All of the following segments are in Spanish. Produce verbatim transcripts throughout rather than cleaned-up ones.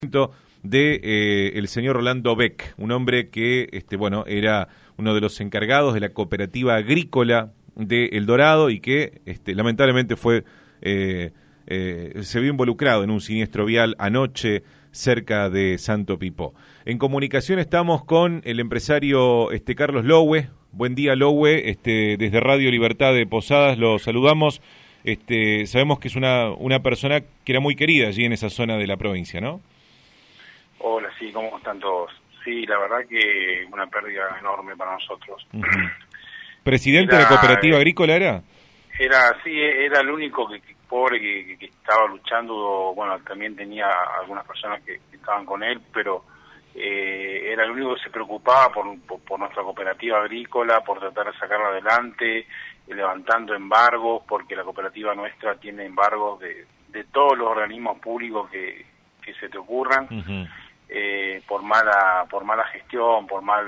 de eh, el señor Rolando Beck, un hombre que este bueno era uno de los encargados de la cooperativa agrícola de El Dorado y que este, lamentablemente fue eh, eh, se vio involucrado en un siniestro vial anoche cerca de Santo Pipó. En comunicación estamos con el empresario este Carlos Lowe. Buen día, Lowe, este desde Radio Libertad de Posadas lo saludamos. Este sabemos que es una una persona que era muy querida allí en esa zona de la provincia, ¿no? Hola, sí, ¿cómo están todos? Sí, la verdad que una pérdida enorme para nosotros. Uh-huh. ¿Presidente era, de la cooperativa agrícola era? Era, sí, era el único que, que pobre que, que estaba luchando. Bueno, también tenía algunas personas que, que estaban con él, pero eh, era el único que se preocupaba por, por, por nuestra cooperativa agrícola, por tratar de sacarla adelante, levantando embargos, porque la cooperativa nuestra tiene embargos de, de todos los organismos públicos que, que se te ocurran. Uh-huh. Eh, por mala por mala gestión, por mal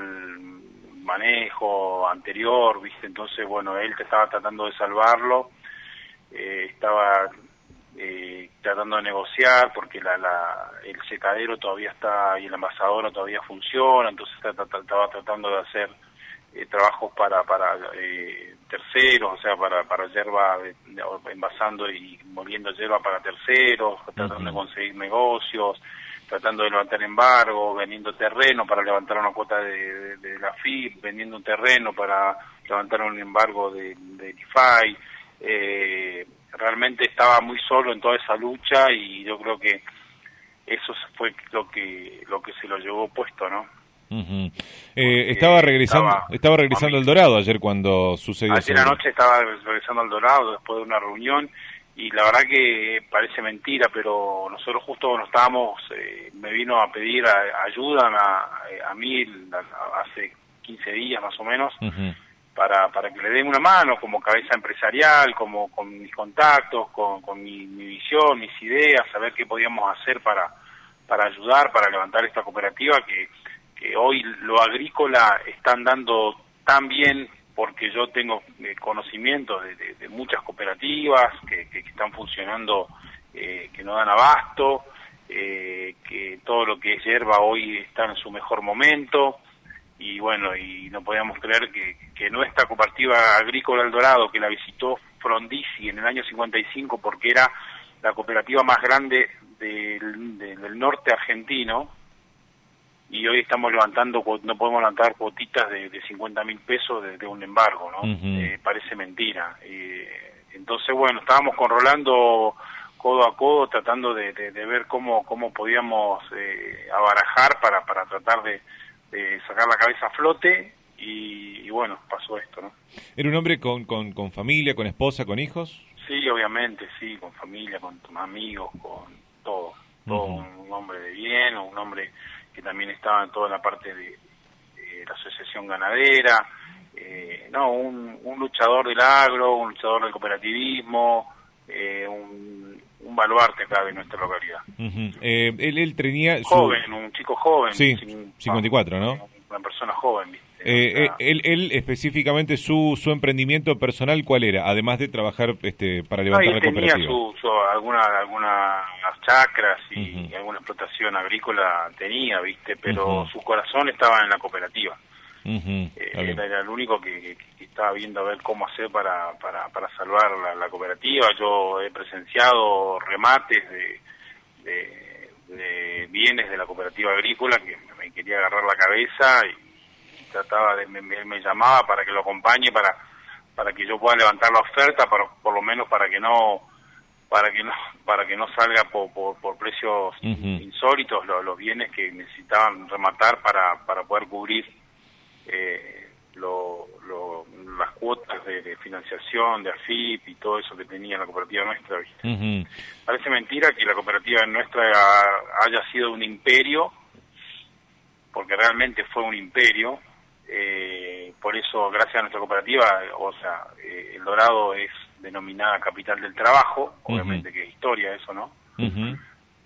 manejo anterior, viste. Entonces, bueno, él te estaba tratando de salvarlo, eh, estaba eh, tratando de negociar porque la, la el secadero todavía está y el envasador todavía funciona, entonces estaba tratando de hacer eh, trabajos para para eh, terceros, o sea, para para hierba, eh, envasando y moliendo hierba para terceros, tratando uh-huh. de conseguir negocios, tratando de levantar embargo, vendiendo terreno para levantar una cuota de, de, de la F I P, vendiendo un terreno para levantar un embargo de, de I F A I. Eh, realmente estaba muy solo en toda esa lucha y yo creo que eso fue lo que lo que se lo llevó puesto, ¿no? Uh-huh. eh, estaba regresando estaba, estaba regresando al Dorado ayer cuando sucedió. Ayer anoche estaba regresando al Dorado después de una reunión. Y la verdad que parece mentira, pero nosotros justo cuando estábamos, eh, me vino a pedir a, ayuda a, a mí a, hace quince días más o menos, uh-huh. para para que le den una mano como cabeza empresarial, como con mis contactos, con, con mi, mi visión, mis ideas, saber qué podíamos hacer para para ayudar, para levantar esta cooperativa que, que hoy lo agrícola está andando tan bien, porque yo tengo eh, conocimiento de, de, de muchas cooperativas que, que, que están funcionando, eh, que no dan abasto, eh, que todo lo que es hierba hoy está en su mejor momento, y bueno, y no podíamos creer que, que nuestra cooperativa agrícola El Dorado, que la visitó Frondizi en el año cincuenta y cinco, porque era la cooperativa más grande del, del, del norte argentino, y hoy estamos levantando, no podemos levantar cuotitas de, de cincuenta mil pesos de, de un embargo, ¿no? Uh-huh. Eh, parece mentira. Eh, entonces, bueno, estábamos con Rolando codo a codo tratando de, de, de ver cómo cómo podíamos eh, abarajar para, para tratar de, de sacar la cabeza a flote y, y bueno, pasó esto, ¿no? ¿Era un hombre con, con, con familia, con esposa, con hijos? Sí, obviamente, sí, con familia, con amigos, con todo. Todo uh-huh. un hombre de bien, un hombre que también estaba en toda la parte de, de la asociación ganadera, eh, no, un, un luchador del agro, un luchador del cooperativismo, eh, un, un baluarte acá de nuestra localidad. Uh-huh. eh, él, él tenía... Su... Joven, un chico joven. Sí, sin, cincuenta y cuatro, ¿no? Una persona joven, ¿viste? Eh, o sea, él, él específicamente su su emprendimiento personal, ¿cuál era? Además de trabajar este para levantar no, la tenía cooperativa. Su, su, alguna algunas chacras y uh-huh. alguna explotación agrícola tenía, ¿viste? Pero uh-huh. su corazón estaba en la cooperativa. Uh-huh. Eh, era, era el único que, que, que estaba viendo a ver cómo hacer para para, para salvar la, la cooperativa. Yo he presenciado remates de, de, de bienes de la cooperativa agrícola que me quería agarrar la cabeza y trataba de, me, me llamaba para que lo acompañe para para que yo pueda levantar la oferta, para, por lo menos para que no para que no para que no salga por por, por precios uh-huh. insólitos los, los bienes que necesitaban rematar para para poder cubrir eh, lo, lo, las cuotas de, de financiación de A F I P y todo eso que tenía la cooperativa nuestra, ¿viste? Uh-huh. Parece mentira que la cooperativa nuestra haya sido un imperio, porque realmente fue un imperio. Eh, por eso, gracias a nuestra cooperativa, o sea, eh, El Dorado es denominada capital del trabajo, uh-huh. obviamente que es historia eso, ¿no? Uh-huh.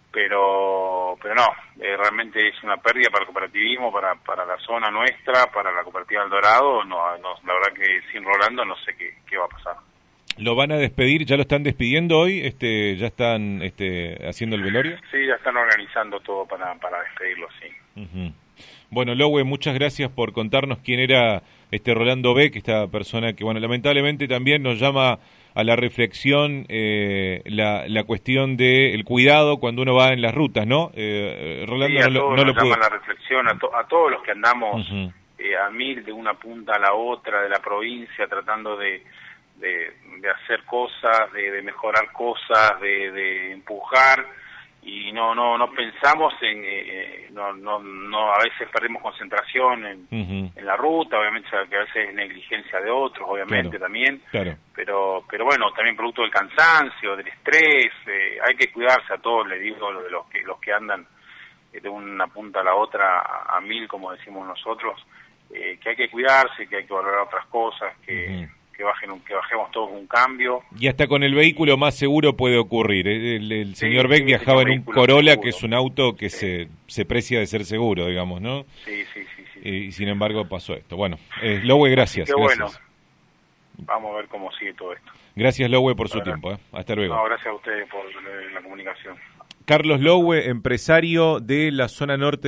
Pero pero no, eh, realmente es una pérdida para el cooperativismo, para para la zona nuestra, para la cooperativa El Dorado. No, no, la verdad que sin Rolando no sé qué, qué va a pasar. ¿Lo van a despedir? ¿Ya lo están despidiendo hoy? Este, ¿Ya están este, haciendo el velorio? Sí, ya están organizando todo para, para despedirlo, sí. Uh-huh. Bueno, Lowe, muchas gracias por contarnos quién era este Rolando Beck, esta persona que, bueno, lamentablemente también nos llama a la reflexión eh, la, la cuestión del cuidado cuando uno va en las rutas, ¿no? Eh, Rolando sí, a no, todos no nos lo llama pudo... la reflexión, a, to, a todos los que andamos Uh-huh. eh, a mil de una punta a la otra de la provincia tratando de, de, de hacer cosas, de, de mejorar cosas, de, de empujar, y no no no pensamos en eh, no no no a veces perdemos concentración en, Uh-huh. en la ruta, obviamente que a veces es negligencia de otros, obviamente, Claro. también, Claro. pero pero bueno, también producto del cansancio, del estrés, eh, hay que cuidarse a todos, le digo, lo de los que los que andan de una punta a la otra a, a mil, como decimos nosotros, eh, que hay que cuidarse, que hay que valorar otras cosas, que Uh-huh. que bajen un, que bajemos todos un cambio. Y hasta con el vehículo más seguro puede ocurrir. El, el Sí, señor Beck sí, viajaba en un vehículo Corolla, seguro. que es un auto que Sí. se, se precia de ser seguro, digamos, ¿no? Sí, sí, sí, sí. Y, y sin embargo pasó esto. Bueno, eh, Lowe, gracias. Qué bueno. Gracias, Vamos a ver cómo sigue todo esto. gracias Lowe, por su Ahora. tiempo. ¿eh? Hasta luego. No, gracias a ustedes por eh, la comunicación. Carlos Lowe, empresario de la zona norte